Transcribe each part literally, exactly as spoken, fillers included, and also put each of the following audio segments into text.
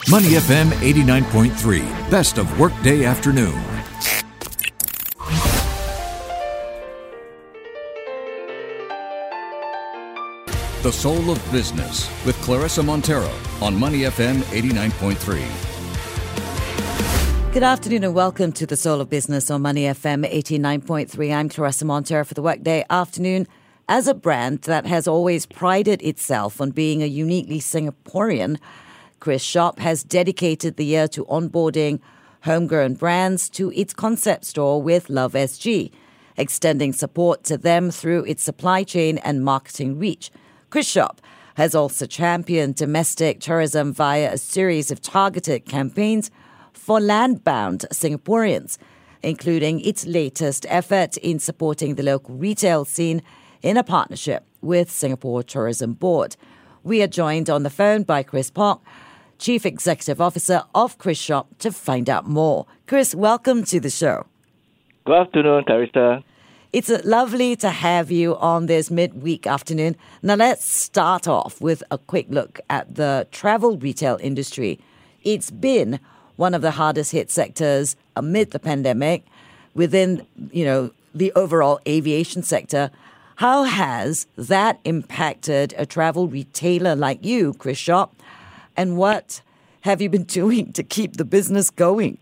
Money F M eighty-nine point three, best of workday afternoon. The Soul of Business with Clarissa Montero on Money F M eighty-nine point three. Good afternoon and welcome to The Soul of Business on Money F M eighty-nine point three. I'm Clarissa Montero for the Workday Afternoon. As a brand that has always prided itself on being a uniquely Singaporean, Chris Shop has dedicated the year to onboarding homegrown brands to its concept store with Love S G, extending support to them through its supply chain and marketing reach. Chris Shop has also championed domestic tourism via a series of targeted campaigns for land-bound Singaporeans, including its latest effort in supporting the local retail scene in a partnership with Singapore Tourism Board. We are joined on the phone by Chris Pok, Chief Executive Officer of Chris Shop, to find out more. Chris, welcome to the show. Good afternoon, Clarissa. It's lovely to have you on this midweek afternoon. Now let's start off with a quick look at the travel retail industry. It's been one of the hardest hit sectors amid the pandemic within, you know, the overall aviation sector. How has that impacted a travel retailer like you, Chris Shop? And what have you been doing to keep the business going?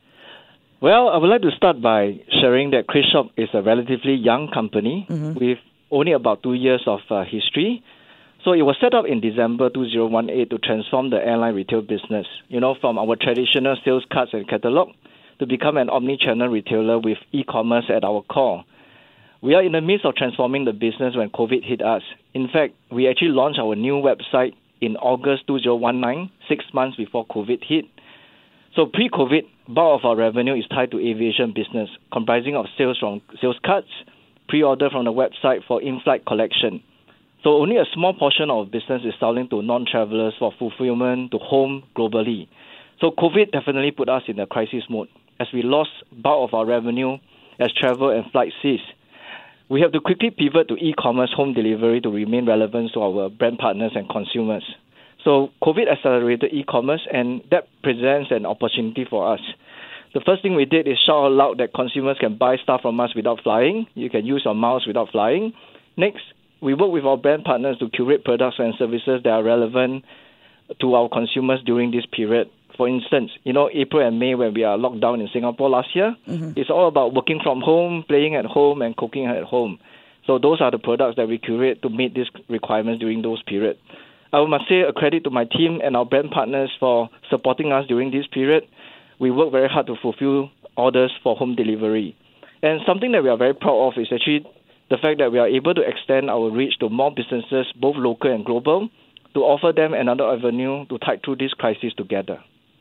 Well, I would like to start by sharing that Chris Shop is a relatively young company mm-hmm. with only about two years of uh, history. So it was set up in December two thousand eighteen to transform the airline retail business, you know, from our traditional sales cards and catalog to become an omni-channel retailer with e-commerce at our core. We are in the midst of transforming the business when COVID hit us. In fact, we actually launched our new website in August two thousand nineteen, six months before COVID hit. So pre-COVID, bulk of our revenue is tied to aviation business, comprising of sales from sales cards, pre-order from the website for in-flight collection. So only a small portion of business is selling to non-travelers for fulfillment to home globally. So COVID definitely put us in a crisis mode as we lost bulk of our revenue as travel and flight ceased. We have to quickly pivot to e-commerce home delivery to remain relevant to our brand partners and consumers. So COVID accelerated e-commerce, and that presents an opportunity for us. The first thing we did is shout out loud that consumers can buy stuff from us without flying. You can use your miles without flying. Next, we work with our brand partners to curate products and services that are relevant to our consumers during this period. For instance, you know, April and May when we are locked down in Singapore last year, mm-hmm. it's all about working from home, playing at home, and cooking at home. So those are the products that we curate to meet these requirements during those periods. I must say a credit to my team and our brand partners for supporting us during this period. We work very hard to fulfill orders for home delivery. And something that we are very proud of is actually the fact that we are able to extend our reach to more businesses, both local and global, to offer them another avenue to tide through this crisis together.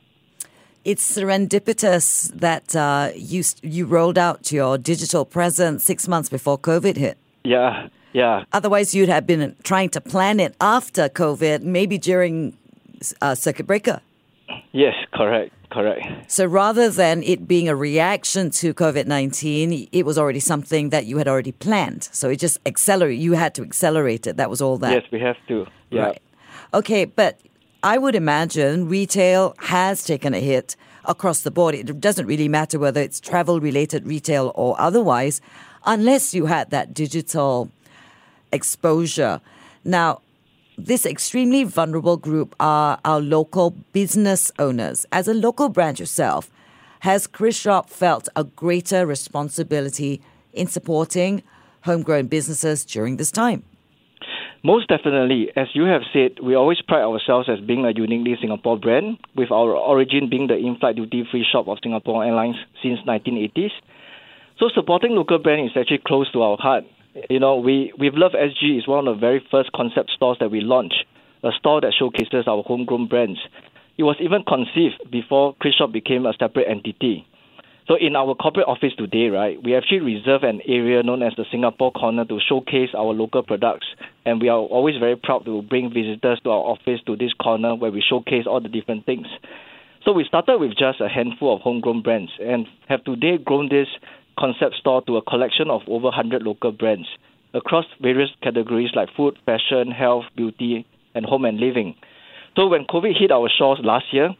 It's serendipitous that uh, you you rolled out your digital presence six months before COVID hit. Yeah, yeah. Otherwise, you'd have been trying to plan it after COVID, maybe during uh, circuit breaker. Yes, correct, correct. So rather than it being a reaction to COVID nineteen, it was already something that you had already planned. So it just accelerated. You had to accelerate it. That was all that. Yes, we have to. Yeah. Right. Okay, but I would imagine retail has taken a hit across the board. It doesn't really matter whether it's travel-related retail or otherwise, unless you had that digital exposure. Now, this extremely vulnerable group are our local business owners. As a local brand yourself, has Chris Shop felt a greater responsibility in supporting homegrown businesses during this time? Most definitely. As you have said, we always pride ourselves as being a uniquely Singapore brand, with our origin being the in-flight duty-free shop of Singapore Airlines since nineteen eighties. So supporting local brand is actually close to our heart. You know, we with Love S G is one of the very first concept stores that we launched, a store that showcases our homegrown brands. It was even conceived before Chris Shop became a separate entity. So in our corporate office today, right, we actually reserve an area known as the Singapore Corner to showcase our local products. And we are always very proud to bring visitors to our office to this corner where we showcase all the different things. So we started with just a handful of homegrown brands and have today grown this concept store to a collection of over one hundred local brands across various categories like food, fashion, health, beauty, and home and living. So when COVID hit our shores last year,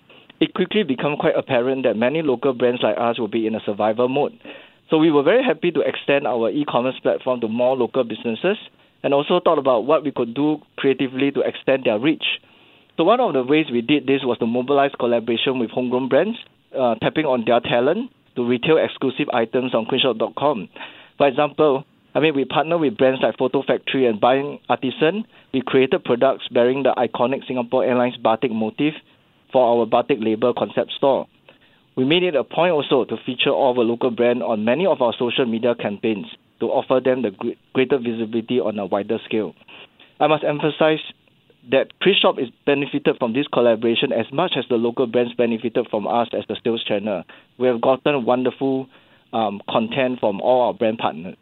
it quickly became quite apparent that many local brands like us will be in a survival mode. So we were very happy to extend our e-commerce platform to more local businesses and also thought about what we could do creatively to extend their reach. So one of the ways we did this was to mobilize collaboration with homegrown brands, uh, tapping on their talent to retail exclusive items on queenshop dot com. For example, I mean, we partner with brands like Photo Factory and Buying Artisan. We created products bearing the iconic Singapore Airlines batik motif for our batik label concept store. We made it a point also to feature all of our local brand on many of our social media campaigns to offer them the greater visibility on a wider scale. I must emphasize that Chris Shop is benefited from this collaboration as much as the local brands benefited from us as the sales channel. We have gotten wonderful um, content from all our brand partners.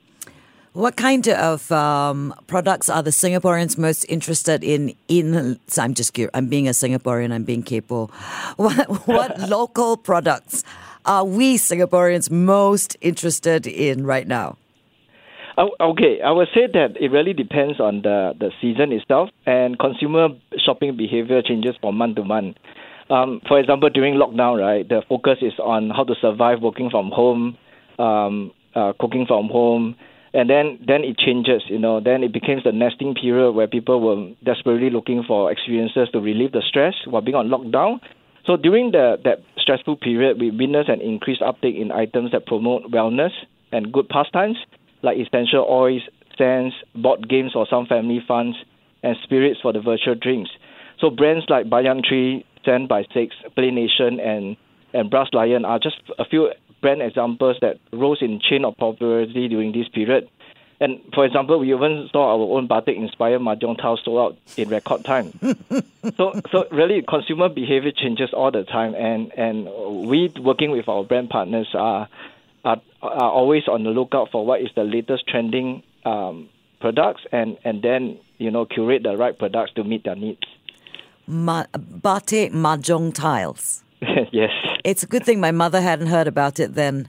What kind of um, products are the Singaporeans most interested in? In so I'm just curious. I'm being a Singaporean. I'm being Kaypoh. What, what local products are we Singaporeans most interested in right now? Oh, okay, I would say that it really depends on the, the season itself, and consumer shopping behavior changes from month to month. Um, for example, during lockdown, right, the focus is on how to survive working from home, um, uh, cooking from home. And then, then it changes, you know, then it becomes the nesting period where people were desperately looking for experiences to relieve the stress while being on lockdown. So during the that stressful period, we witnessed an increased uptake in items that promote wellness and good pastimes, like essential oils, scents, board games for some family funs, and spirits for the virtual drinks. So brands like Banyan Tree, Scent by Six, Play Nation, and, and Brass Lion are just a few brand examples that rose in chain of popularity during this period. And for example, we even saw our own batik-inspired mahjong tiles sold out in record time. so so really, consumer behavior changes all the time, and, and we, working with our brand partners, are, are, are always on the lookout for what is the latest trending um, products, and, and then, you know, curate the right products to meet their needs. Ma- batik mahjong tiles. Yes. It's a good thing my mother hadn't heard about it then.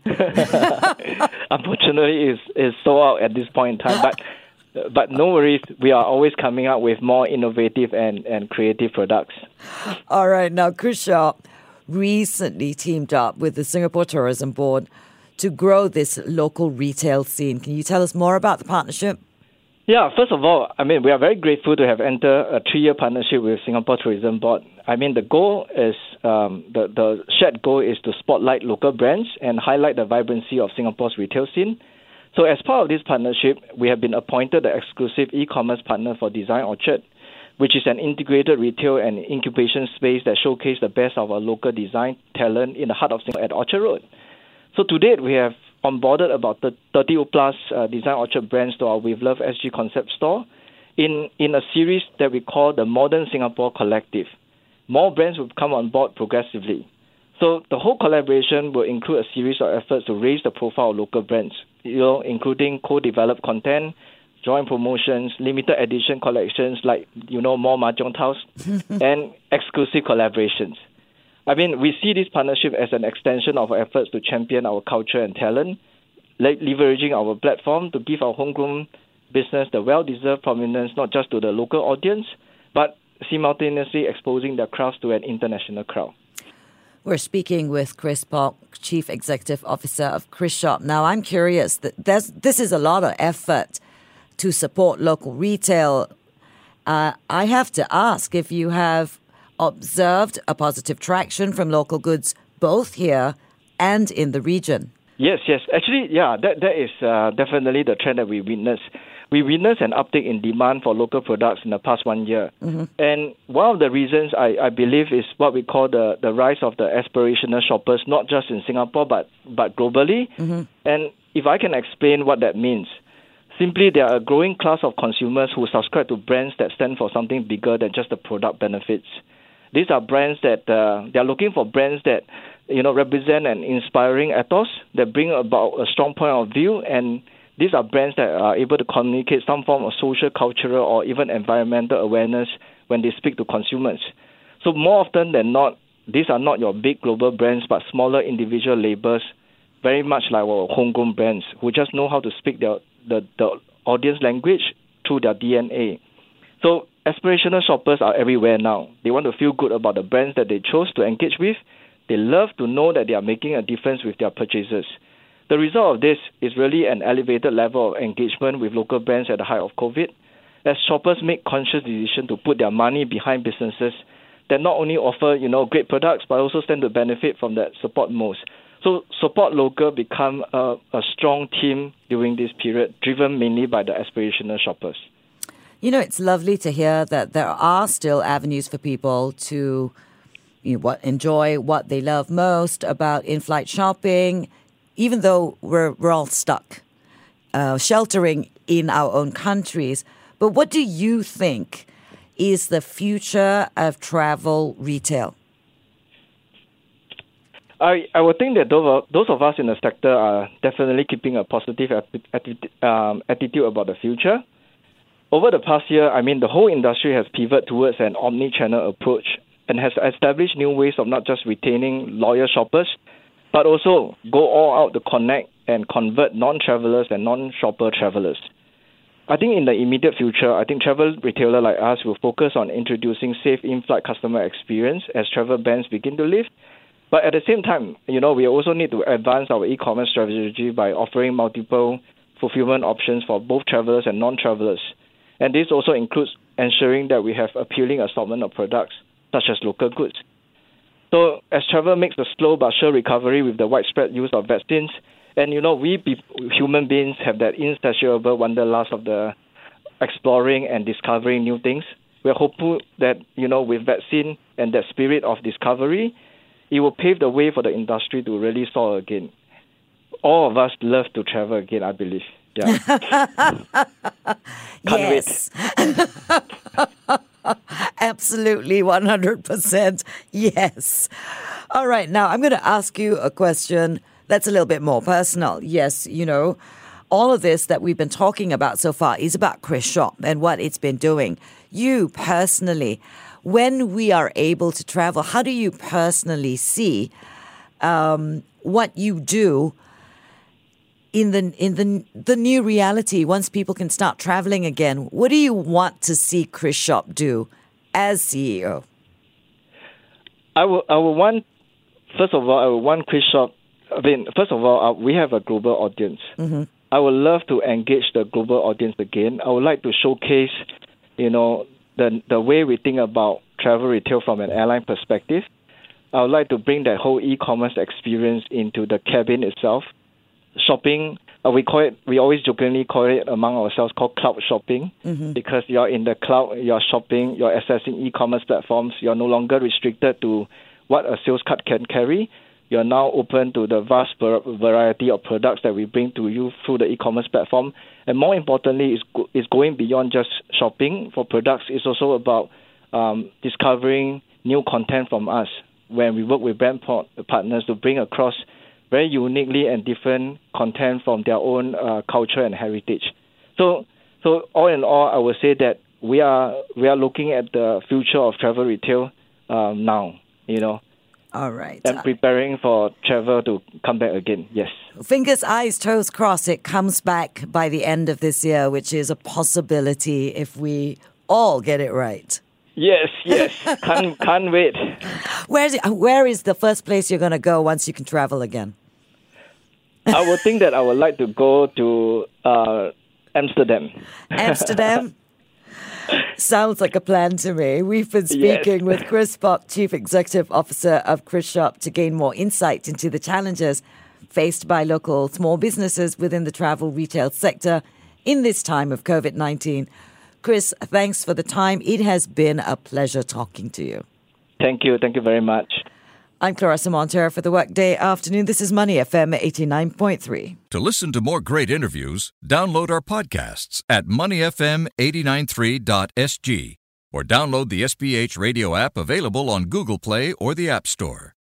Unfortunately, it's, it's sold out at this point in time. But but no worries, we are always coming up with more innovative and, and creative products. All right. Now, Chris Shop recently teamed up with the Singapore Tourism Board to grow this local retail scene. Can you tell us more about the partnership? Yeah, first of all, I mean, we are very grateful to have entered a three-year partnership with Singapore Tourism Board. I mean, the goal is, um, the, the shared goal is to spotlight local brands and highlight the vibrancy of Singapore's retail scene. So as part of this partnership, we have been appointed the exclusive e-commerce partner for Design Orchard, which is an integrated retail and incubation space that showcases the best of our local design talent in the heart of Singapore at Orchard Road. So to date, we have onboarded about thirty plus uh, Design Orchard brands to our With Love S G concept store in, in a series that we call the Modern Singapore Collective. More brands will come on board progressively. So the whole collaboration will include a series of efforts to raise the profile of local brands, you know, including co-developed content, joint promotions, limited edition collections like, you know, more mahjong tiles, and exclusive collaborations. I mean, we see this partnership as an extension of our efforts to champion our culture and talent, le- leveraging our platform to give our homegrown business the well-deserved prominence, not just to the local audience, but simultaneously exposing their crafts to an international crowd. We're speaking with Chris Pok, Chief Executive Officer of Chris Shop. Now, I'm curious, that there's, this is a lot of effort to support local retail. Uh, I have to ask if you have observed a positive traction from local goods both here and in the region. Yes, yes. Actually, yeah, that, that is uh, definitely the trend that we witnessed. We witnessed an uptick in demand for local products in the past one year. Mm-hmm. And one of the reasons I, I believe is what we call the, the rise of the aspirational shoppers, not just in Singapore, but, but globally. Mm-hmm. And if I can explain what that means, simply there are a growing class of consumers who subscribe to brands that stand for something bigger than just the product benefits. These are brands that uh, they are looking for brands that, you know, represent an inspiring ethos, that bring about a strong point of view, and these are brands that are able to communicate some form of social, cultural, or even environmental awareness when they speak to consumers. So more often than not, these are not your big global brands, but smaller individual labels, very much like our homegrown brands, who just know how to speak their, the, the audience language through their D N A. So aspirational shoppers are everywhere now. They want to feel good about the brands that they chose to engage with. They love to know that they are making a difference with their purchases. The result of this is really an elevated level of engagement with local brands at the height of COVID, as shoppers make conscious decision to put their money behind businesses that not only offer, you know, great products, but also stand to benefit from that support most. So support local become a, a strong team during this period, driven mainly by the aspirational shoppers. You know, it's lovely to hear that there are still avenues for people to you know, what enjoy what they love most about in-flight shopping, even though we're we're all stuck, uh, sheltering in our own countries. But what do you think is the future of travel retail? I, I would think that those of, those of us in the sector are definitely keeping a positive atti- um, attitude about the future. Over the past year, I mean, the whole industry has pivoted towards an omni-channel approach and has established new ways of not just retaining loyal shoppers, but also go all out to connect and convert non-travelers and non-shopper travelers. I think in the immediate future, I think travel retailer like us will focus on introducing safe in-flight customer experience as travel bans begin to lift. But at the same time, you know, we also need to advance our e-commerce strategy by offering multiple fulfillment options for both travelers and non-travelers. And this also includes ensuring that we have appealing assortment of products, such as local goods. So as travel makes a slow but sure recovery with the widespread use of vaccines, and, you know, we be, human beings have that insatiable wanderlust of the exploring and discovering new things. We're hopeful that, you know, with vaccine and that spirit of discovery, it will pave the way for the industry to really soar again. All of us love to travel again, I believe. Yeah. Yes. Absolutely, one hundred percent. Yes. All right. Now, I'm going to ask you a question that's a little bit more personal. Yes, you know, all of this that we've been talking about so far is about Chris Shop and what it's been doing. You personally, when we are able to travel, how do you personally see um, what you do in the in the the new reality once people can start traveling again? What do you want to see Chris Shop do as C E O? I will. I will want. First of all, I will want Chris Shop. I mean, first of all, uh, we have a global audience. Mm-hmm. I would love to engage the global audience again. I would like to showcase, you know, the the way we think about travel retail from an airline perspective. I would like to bring that whole e-commerce experience into the cabin itself. Shopping, uh, we call it. We always jokingly call it among ourselves called cloud shopping, mm-hmm. because you're in the cloud, you're shopping, you're accessing e-commerce platforms. You're no longer restricted to what a sales card can carry. You're now open to the vast variety of products that we bring to you through the e-commerce platform. And more importantly, it's, go- it's going beyond just shopping for products. It's also about um, discovering new content from us when we work with brand partners to bring across very uniquely and different content from their own uh, culture and heritage. So, so all in all, I would say that we are we are looking at the future of travel retail um, now, you know. All right. And preparing for travel to come back again, yes. Fingers, eyes, toes crossed, it comes back by the end of this year, which is a possibility if we all get it right. Yes, yes. can't, can't wait. Where's it, where is the first place you're going to go once you can travel again? I would think that I would like to go to uh, Amsterdam. Amsterdam? Sounds like a plan to me. We've been speaking yes. with Chris Bok, Chief Executive Officer of Chris Shop, to gain more insight into the challenges faced by local small businesses within the travel retail sector in this time of COVID nineteen. Chris, thanks for the time. It has been a pleasure talking to you. Thank you. Thank you very much. I'm Clarissa Montero for the Workday Afternoon. This is Money F M eighty-nine point three. To listen to more great interviews, download our podcasts at money f m eight nine three dot s g or download the S B H radio app available on Google Play or the App Store.